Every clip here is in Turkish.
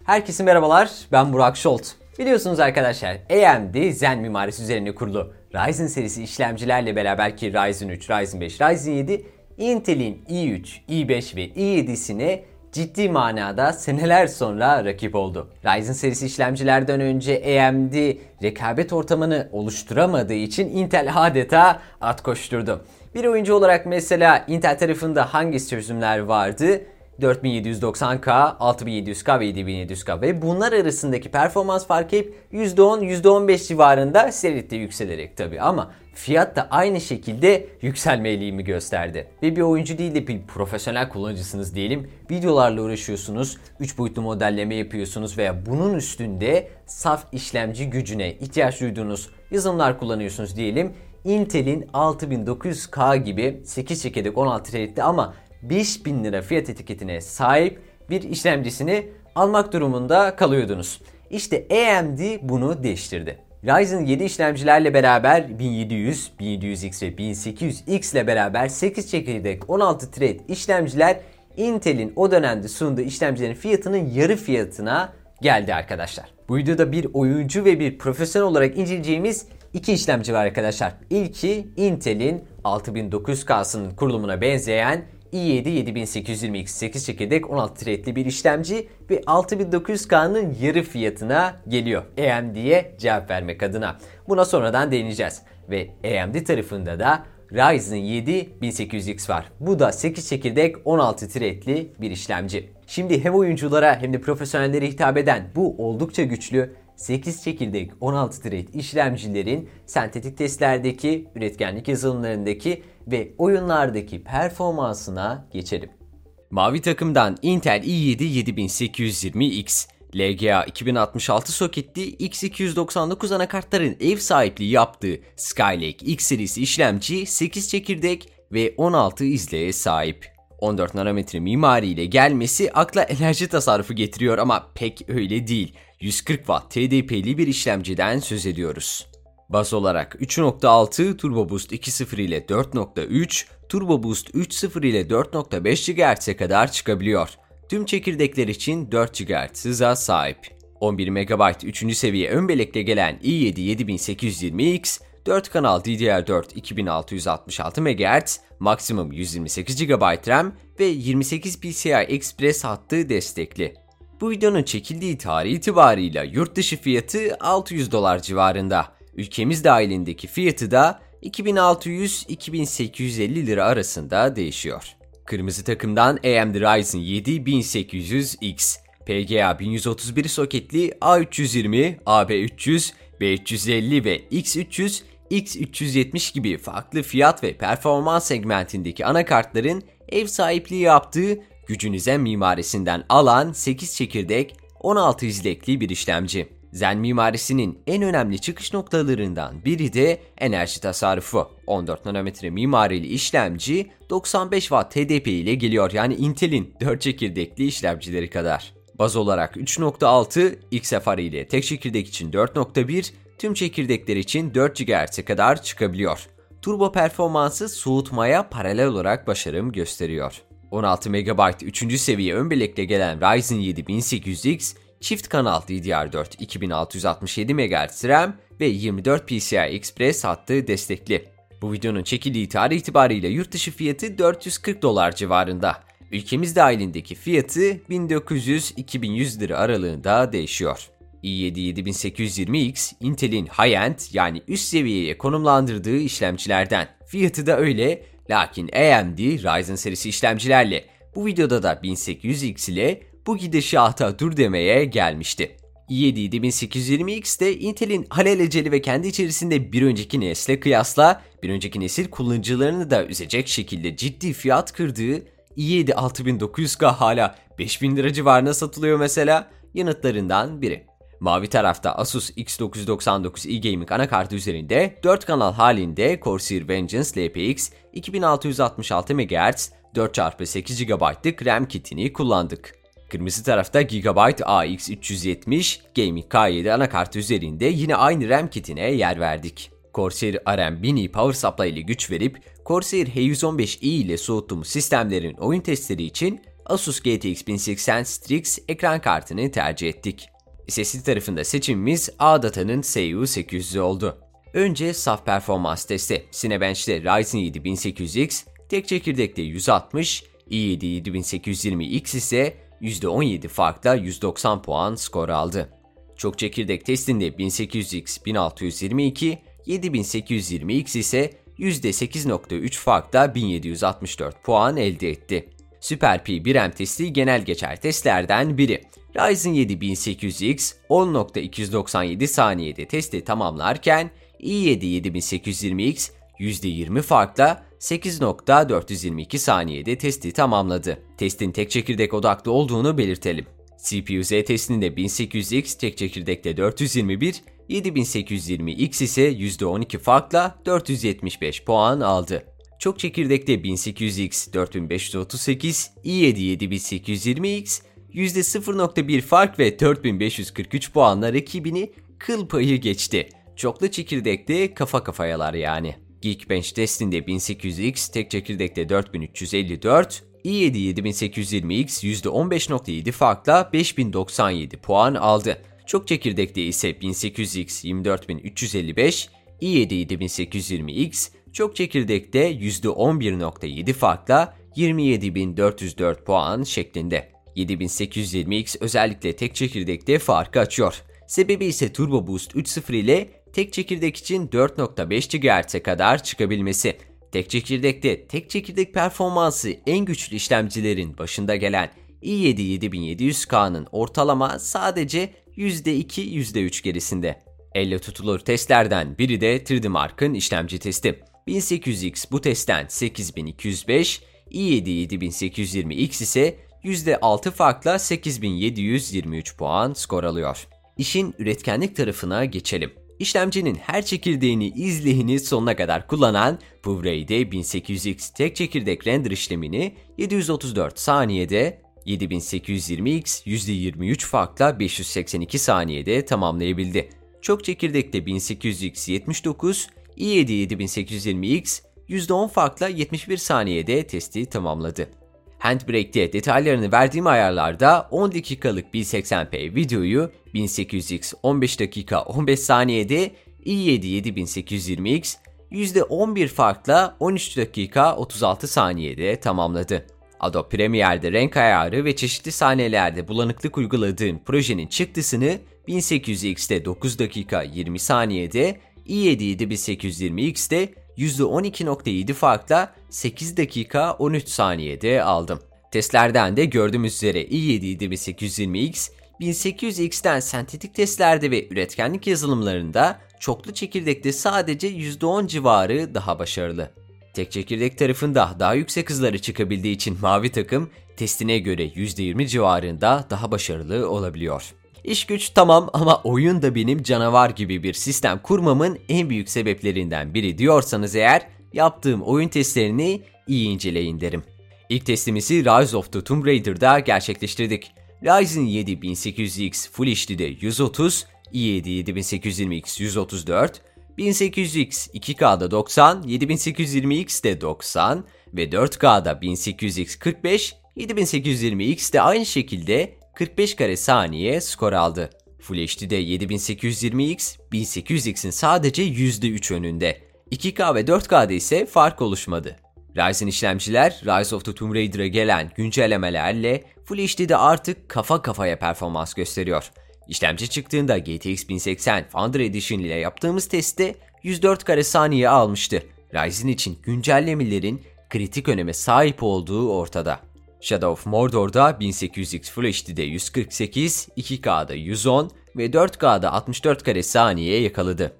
Herkese merhabalar, ben Burak Şolt. Biliyorsunuz arkadaşlar, AMD Zen mimarisi üzerine kurulu Ryzen serisi işlemcilerle beraber ki Ryzen 3, Ryzen 5, Ryzen 7, Intel'in i3, i5 ve i7'sine ciddi manada seneler sonra rakip oldu. Ryzen serisi işlemcilerden önce AMD rekabet ortamını oluşturamadığı için Intel adeta at koşturdu. Bir oyuncu olarak mesela Intel tarafında hangi çözümler vardı? 4790K, 6700K ve 7700K ve bunlar arasındaki performans farkı hep %10, %15 civarında seyretti yükselerek tabii ama fiyat da aynı şekilde yükselme eğilimi gösterdi. Ve bir oyuncu değil de bir profesyonel kullanıcısınız diyelim. Videolarla uğraşıyorsunuz, 3 boyutlu modelleme yapıyorsunuz veya bunun üstünde saf işlemci gücüne ihtiyaç duyduğunuz yazılımlar kullanıyorsunuz diyelim. Intel'in 6900K gibi 8 çekirdek 16 thread'li ama 5000 lira fiyat etiketine sahip bir işlemcisini almak durumunda kalıyordunuz. İşte AMD bunu değiştirdi. Ryzen 7 işlemcilerle beraber 1700, 1700X ve 1800X ile beraber 8 çekirdek 16 thread işlemciler Intel'in o dönemde sunduğu işlemcilerin fiyatının yarı fiyatına geldi arkadaşlar. Bu videoda bir oyuncu ve bir profesyonel olarak inceleyeceğimiz iki işlemci var arkadaşlar. İlki Intel'in 6900K'sının kurulumuna benzeyen i7 7820X 8 çekirdek 16 threadli bir işlemci ve 6900K'nın yarı fiyatına geliyor AMD'ye cevap vermek adına. Buna sonradan değineceğiz. Ve AMD tarafında da Ryzen 7 1800X var. Bu da 8 çekirdek 16 threadli bir işlemci. Şimdi hem oyunculara hem de profesyonellere hitap eden bu oldukça güçlü 8 çekirdek 16 thread işlemcilerin sentetik testlerdeki, üretkenlik yazılımlarındaki ve oyunlardaki performansına geçelim. Mavi takımdan Intel i7 7820X, LGA 2066 soketli X299 anakartların ev sahipliği yaptığı Skylake X serisi işlemci 8 çekirdek ve 16 izleye sahip. 14 nanometre mimari ile gelmesi akla enerji tasarrufu getiriyor ama pek öyle değil. 140 Watt TDP'li bir işlemciden söz ediyoruz. Baz olarak 3.6, Turbo Boost 2.0 ile 4.3, Turbo Boost 3.0 ile 4.5 GHz'e kadar çıkabiliyor. Tüm çekirdekler için 4 GHz hıza sahip. 11 MB 3. seviye ön bellekle gelen i7 7820X, 4 kanal DDR4 2666 MHz, maksimum 128 GB RAM ve 28 PCI Express hattı destekli. Bu videonun çekildiği tarih itibarıyla yurt dışı fiyatı $600 civarında. Ülkemiz dahilindeki fiyatı da 2600-2850 lira arasında değişiyor. Kırmızı takımdan AMD Ryzen 7 1800X, PGA 1131 soketli A320, AB300, B350 ve X300, X370 gibi farklı fiyat ve performans segmentindeki anakartların ev sahipliği yaptığı gücünüze mimarisinden alan 8 çekirdek 16 izlekli bir işlemci. Zen mimarisinin en önemli çıkış noktalarından biri de enerji tasarrufu. 14 nanometre mimarili işlemci 95 Watt TDP ile geliyor, yani Intel'in 4 çekirdekli işlemcileri kadar. Baz olarak 3.6, XFR ile tek çekirdek için 4.1, tüm çekirdekler için 4 GHz'e kadar çıkabiliyor. Turbo performansı soğutmaya paralel olarak başarım gösteriyor. 16 MB 3. seviye ön bellekle gelen Ryzen 7 1800X, çift kanal DDR4 2667 MHz RAM ve 24 PCI Express hattı destekli. Bu videonun çekildiği tarih itibariyle yurt dışı fiyatı $440 civarında. Ülkemiz dahilindeki fiyatı 1900-2100 lira aralığında değişiyor. i7 7820X, Intel'in high-end yani üst seviyeye konumlandırdığı işlemcilerden. Fiyatı da öyle, lakin AMD Ryzen serisi işlemcilerle bu videoda da 1800X ile bu gidişata dur demeye gelmişti. i7 7820X de Intel'in alelacele ve kendi içerisinde bir önceki nesle kıyasla bir önceki nesil kullanıcılarını da üzecek şekilde ciddi fiyat kırdığı i7 6900K hala 5000 lira civarına satılıyor mesela, yanıtlarından biri. Mavi tarafta Asus X999 eGaming anakartı üzerinde 4 kanal halinde Corsair Vengeance LPX 2666 MHz 4x8 GB'lık RAM kitini kullandık. Kırmızı tarafta Gigabyte AX370 Gaming K7 anakartı üzerinde yine aynı RAM kitine yer verdik. Corsair RM1000i Power Supply ile güç verip Corsair H115i ile soğuttuğumuz sistemlerin oyun testleri için Asus GTX 1080 Strix ekran kartını tercih ettik. SSD tarafında seçimimiz ADATA'nın SU800'ü oldu. Önce saf performans testi. Cinebench'te Ryzen 7 1800X, tek çekirdekte 160, i7 7820X ise %17 farkla 190 puan skor aldı. Çok çekirdek testinde 1800X 1622, 7820X ise %8.3 farkla 1764 puan elde etti. SuperP 1M testi genel geçer testlerden biri. Ryzen 7 1800X 10.297 saniyede testi tamamlarken i7 7820X %20 farkla 8.422 saniyede testi tamamladı. Testin tek çekirdek odaklı olduğunu belirtelim. CPU-Z testinde 1800X tek çekirdekte 421, 7820X ise %12 farkla 475 puan aldı. Çok çekirdekte 1800X 4538, i7 7820X %0.1 fark ve 4543 puanla rakibini kıl payı geçti. Çoklu çekirdekte kafa kafayalar yani. Geekbench testinde 1800X tek çekirdekte 4354, i7 7820X %15.7 farkla 5097 puan aldı. Çok çekirdekte ise 1800X 24355, i7 7820X çok çekirdekte %11.7 farkla 27404 puan şeklinde. 7820X özellikle tek çekirdekte farkı açıyor. Sebebi ise Turbo Boost 3.0 ile tek çekirdek için 4.5 GHz'e kadar çıkabilmesi. Tek çekirdekte tek çekirdek performansı en güçlü işlemcilerin başında gelen i7 7700K'nın ortalama sadece %2-%3 gerisinde. Elle tutulur testlerden biri de 3D Mark'ın işlemci testi. 1800X bu testten 8205, i7 7820X ise %6 farkla 8723 puan skor alıyor. İşin üretkenlik tarafına geçelim. İşlemcinin her çekirdeğini izleyini sonuna kadar kullanan PureRay'de 1800X tek çekirdek render işlemini 734 saniyede, 7820X %23 farkla 582 saniyede tamamlayabildi. Çok çekirdekte 1800X 79, i7 7820X %10 farkla 71 saniyede testi tamamladı. Handbrake'de detaylarını verdiğim ayarlarda 10 dakikalık 1080p videoyu 1800X 15 dakika 15 saniyede, i7 7820X %11 farkla 13 dakika 36 saniyede tamamladı. Adobe Premiere'de renk ayarı ve çeşitli sahnelerde bulanıklık uyguladığım projenin çıktısını 1800X'te 9 dakika 20 saniyede, i7 7820X'te %12.7 farkla 8 dakika 13 saniyede aldım. Testlerden de gördüğümüz üzere i7 7820X, 1800X'ten sentetik testlerde ve üretkenlik yazılımlarında çoklu çekirdekte sadece %10 civarı daha başarılı. Tek çekirdek tarafında daha yüksek hızları çıkabildiği için mavi takım testine göre %20 civarında daha başarılı olabiliyor. İş güç tamam ama oyun da benim canavar gibi bir sistem kurmamın en büyük sebeplerinden biri diyorsanız eğer, yaptığım oyun testlerini iyi inceleyin derim. İlk testimizi Rise of the Tomb Raider'da gerçekleştirdik. Ryzen 7 1800X Full HD'de 130, i7 7820X 134, 1800X 2K'da 90, 7820X'de 90 ve 4K'da 1800X 45, 7820X'de aynı şekilde 45 kare saniye skor aldı. Full HD'de 7820X, 1800X'in sadece %3 önünde. 2K ve 4K'da ise fark oluşmadı. Ryzen işlemciler Rise of the Tomb Raider'a gelen güncellemelerle Full HD'de artık kafa kafaya performans gösteriyor. İşlemci çıktığında GTX 1080 Founder Edition ile yaptığımız testte 104 kare saniye almıştı. Ryzen için güncellemelerin kritik öneme sahip olduğu ortada. Shadow of Mordor'da 1800X Full HD'de 148, 2K'da 110 ve 4K'da 64 kare saniye yakaladı.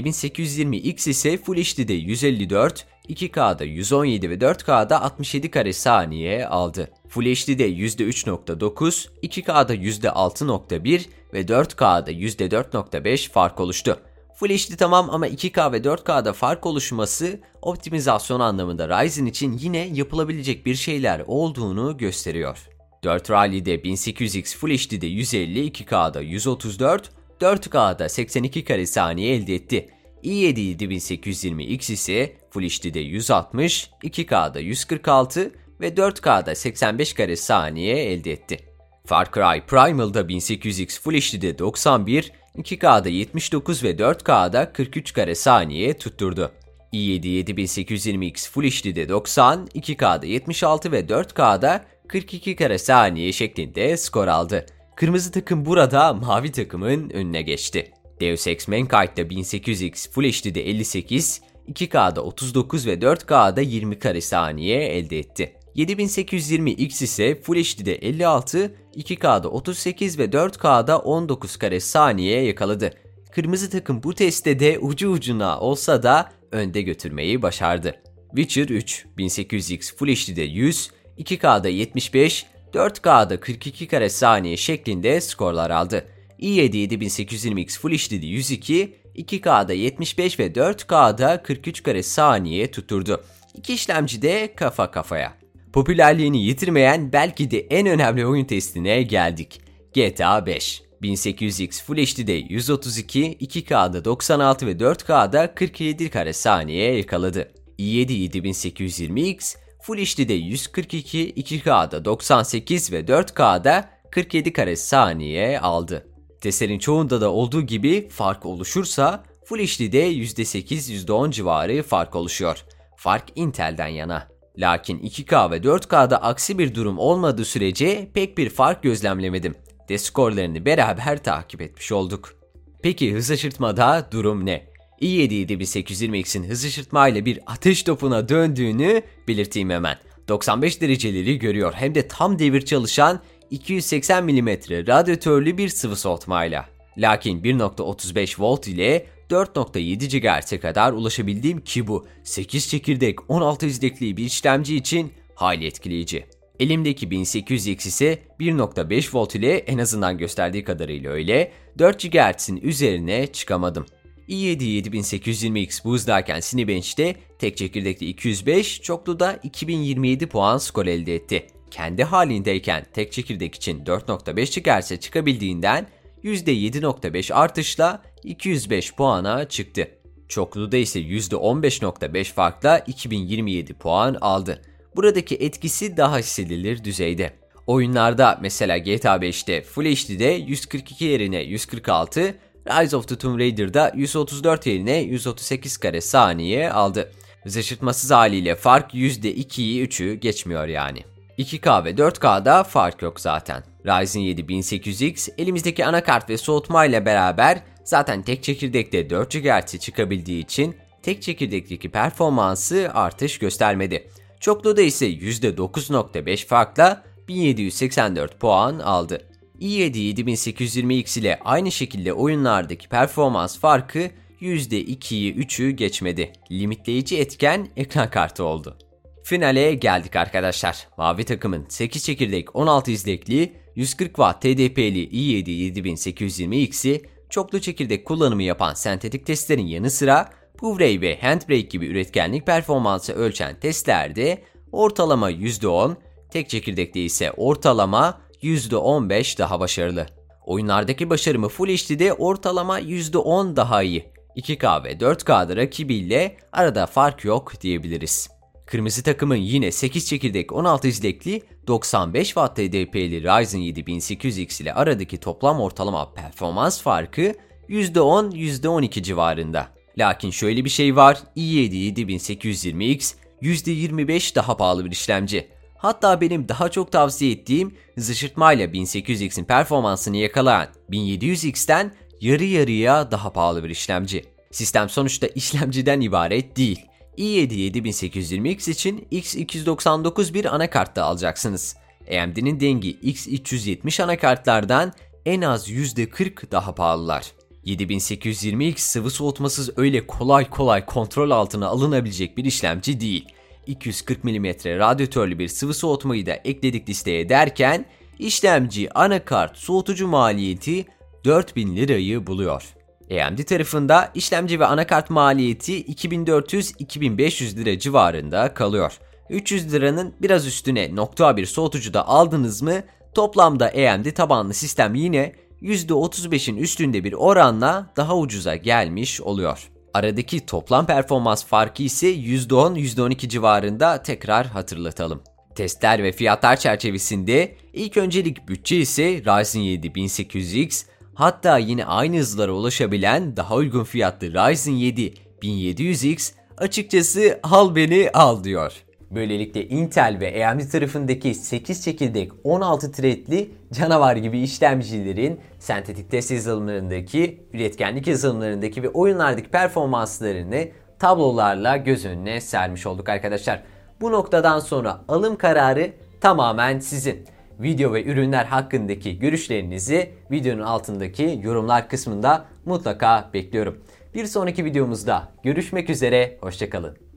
7820X ise Full HD'de 154, 2K'da 117 ve 4K'da 67 kare saniye aldı. Full HD'de %3.9, 2K'da %6.1 ve 4K'da %4.5 fark oluştu. Full HD tamam ama 2K ve 4K'da fark oluşması optimizasyon anlamında Ryzen için yine yapılabilecek bir şeyler olduğunu gösteriyor. 4 Rally'de 1800X Full HD'de 150, 2K'da 134, 4K'da 82 kare saniye elde etti. i7 7820X ise Full HD'de 160, 2K'da 146, ve 4K'da 85 kare saniye elde etti. Far Cry Primal'da 1800X Full HD'de 91, 2K'da 79 ve 4K'da 43 kare saniye tutturdu. i7 7820X Full HD'de 90, 2K'da 76 ve 4K'da 42 kare saniye şeklinde skor aldı. Kırmızı takım burada mavi takımın önüne geçti. Deus Ex Mankind'da 1800X Full HD'de 58, 2K'da 39 ve 4K'da 20 kare saniye elde etti. 7820X ise Full HD'de 56, 2K'da 38 ve 4K'da 19 kare saniye yakaladı. Kırmızı takım bu testte de ucu ucuna olsa da önde götürmeyi başardı. Witcher 3, 1800X Full HD'de 100, 2K'da 75, 4K'da 42 kare saniye şeklinde skorlar aldı. i7 7820X Full HD'de 102, 2K'da 75 ve 4K'da 43 kare saniye tutturdu. İki işlemci de kafa kafaya. Popülerliğini yitirmeyen belki de en önemli oyun testine geldik. GTA 5. 1800X Full HD'de 132, 2K'da 96 ve 4K'da 47 kare saniye yakaladı. i7 7820X Full HD'de 142, 2K'da 98 ve 4K'da 47 kare saniye aldı. Testlerin çoğunda da olduğu gibi fark oluşursa Full HD'de %8, %10 civarı fark oluşuyor. Fark Intel'den yana. Lakin 2K ve 4K'da aksi bir durum olmadığı sürece pek bir fark gözlemlemedim. Test skorlarını beraber takip etmiş olduk. Peki hız şaşırtmada durum ne? i7 7820X'in hız şaşırtmayla bir ateş topuna döndüğünü belirteyim hemen. 95 dereceleri görüyor hem de tam devir çalışan 280 mm radyatörlü bir sıvı soğutmayla. Lakin 1.35 volt ile 4.7 GHz'e kadar ulaşabildiğim ki bu 8 çekirdek 16 izlekli bir işlemci için hayli etkileyici. Elimdeki 1800X ise 1.5 volt ile en azından gösterdiği kadarıyla öyle 4 GHz'in üzerine çıkamadım. i7 7820X bu hızdayken Cinebench'te tek çekirdekli 205, çokluda 2027 puan skor elde etti. Kendi halindeyken tek çekirdek için 4.5 GHz'e çıkabildiğinden %7.5 artışla 205 puana çıktı. Çokluda ise %15.5 farkla 2027 puan aldı. Buradaki etkisi daha hissedilir düzeyde. Oyunlarda mesela GTA 5'te Full HD'de 142 yerine 146, Rise of the Tomb Raider'da 134 yerine 138 kare saniye aldı. Hız şaşırtmasız haliyle fark %2'yi 3'ü geçmiyor yani. 2K ve 4K'da fark yok zaten. Ryzen 7 1800X elimizdeki anakart ve soğutmayla beraber zaten tek çekirdekte 4 GHz'e çıkabildiği için tek çekirdekteki performansı artış göstermedi. Çokluda ise %9.5 farkla 1784 puan aldı. i7 7820X ile aynı şekilde oyunlardaki performans farkı %2'yi 3'ü geçmedi. Limitleyici etken ekran kartı oldu. Finale geldik arkadaşlar. Mavi takımın 8 çekirdek 16 izlekli 140 Watt TDP'li i7 7820X'i çoklu çekirdek kullanımı yapan sentetik testlerin yanı sıra Blu-ray ve Handbrake gibi üretkenlik performansı ölçen testlerde ortalama %10, tek çekirdekte ise ortalama %15 daha başarılı. Oyunlardaki başarımı Full HD'de ortalama %10 daha iyi. 2K ve 4K'da rakibiyle arada fark yok diyebiliriz. Kırmızı takımın yine 8 çekirdek 16 izlekli 95 Watt TDP'li Ryzen 7 1800X ile aradaki toplam ortalama performans farkı %10, %12 civarında. Lakin şöyle bir şey var, i7 7820X %25 daha pahalı bir işlemci. Hatta benim daha çok tavsiye ettiğim hız şaşırtmayla 1800X'in performansını yakalayan 1700X'ten yarı yarıya daha pahalı bir işlemci. Sistem sonuçta işlemciden ibaret değil. i7 7820X için X299 bir anakartta alacaksınız. AMD'nin dengi X370 anakartlardan en az %40 daha pahalılar. 7820X sıvı soğutmasız öyle kolay kolay kontrol altına alınabilecek bir işlemci değil. 240 mm radyatörlü bir sıvı soğutmayı da ekledik listeye derken işlemci, anakart, soğutucu maliyeti 4000 lirayı buluyor. AMD tarafında işlemci ve anakart maliyeti 2400-2500 lira civarında kalıyor. 300 liranın biraz üstüne nokta bir soğutucu da aldınız mı toplamda AMD tabanlı sistem yine %35'in üstünde bir oranla daha ucuza gelmiş oluyor. Aradaki toplam performans farkı ise %10-12 civarında tekrar hatırlatalım. Testler ve fiyatlar çerçevesinde ilk öncelik bütçe ise Ryzen 7 1800X, hatta yine aynı hızlara ulaşabilen daha uygun fiyatlı Ryzen 7 1700X açıkçası al beni al diyor. Böylelikle Intel ve AMD tarafındaki 8 çekirdek 16 threadli canavar gibi işlemcilerin sentetik test yazılımlarındaki, üretkenlik yazılımlarındaki ve oyunlardaki performanslarını tablolarla göz önüne sermiş olduk arkadaşlar. Bu noktadan sonra alım kararı tamamen sizin. Video ve ürünler hakkındaki görüşlerinizi videonun altındaki yorumlar kısmında mutlaka bekliyorum. Bir sonraki videomuzda görüşmek üzere, hoşça kalın.